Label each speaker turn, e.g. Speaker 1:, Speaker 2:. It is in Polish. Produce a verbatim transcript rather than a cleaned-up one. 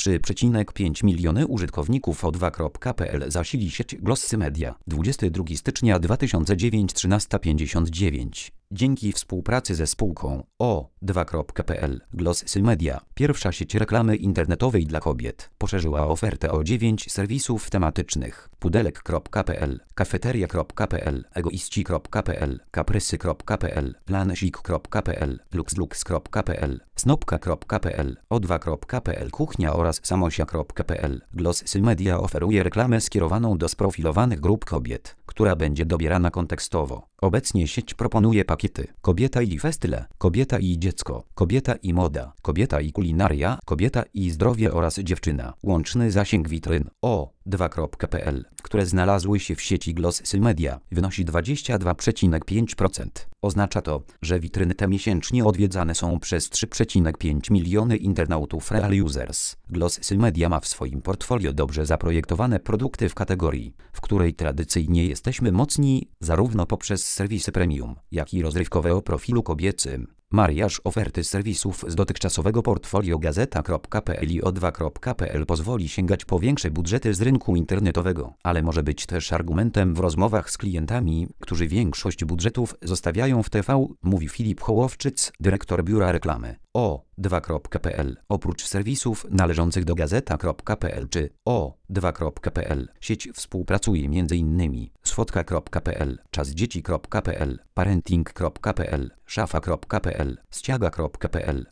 Speaker 1: trzy przecinek pięć miliony użytkowników o dwa kropka pe el zasili sieć Glossy Media. dwudziestego drugiego stycznia dwa tysiące dziewięć trzynaста pięćdziesiąt dziewięć. Dzięki współpracy ze spółką o dwa kropka pe el Glossy Media, pierwsza sieć reklamy internetowej dla kobiet, poszerzyła ofertę o dziewięć serwisów tematycznych: pudelek kropka pe el, kafeteria kropka pe el, egoiści kropka pe el, kaprysy kropka pe el, plansik kropka pe el, luxlux kropka pe el, snopka kropka pe el, o dwa kropka pe el, kuchnia oraz samosia kropka pe el. Glossy Media oferuje reklamę skierowaną do sprofilowanych grup kobiet, która będzie dobierana kontekstowo. Obecnie sieć proponuje pakiety: kobieta i festyle, kobieta i dziecko, kobieta i moda, kobieta i kulinaria, kobieta i zdrowie oraz dziewczyna. Łączny zasięg witryn o dwa kropka pe el, które znalazły się w sieci Glossy Media, wynosi dwadzieścia dwa przecinek pięć procent. Oznacza to, że witryny te miesięcznie odwiedzane są przez trzy przecinek pięć miliony internautów real users. Glossy Media ma w swoim portfolio dobrze zaprojektowane produkty w kategorii, w której tradycyjnie jesteśmy mocni, zarówno poprzez serwisy premium, jak i rozrywkowe o profilu kobiecym. Mariaż oferty serwisów z dotychczasowego portfolio gazeta kropka pe el i o dwa kropka pe el pozwoli sięgać po większe budżety z rynku internetowego, ale może być też argumentem w rozmowach z klientami, którzy większość budżetów zostawiają w te ve, mówi Filip Hołowczyc, dyrektor biura reklamy o dwa kropka pe el. Oprócz serwisów należących do gazeta kropka pe el czy o dwa kropka pe el, sieć współpracuje m.in. z fotka kropka pe el, czasdzieci kropka pe el, parenting kropka pe el, szafa kropka pe el, ściaga kropka pe el,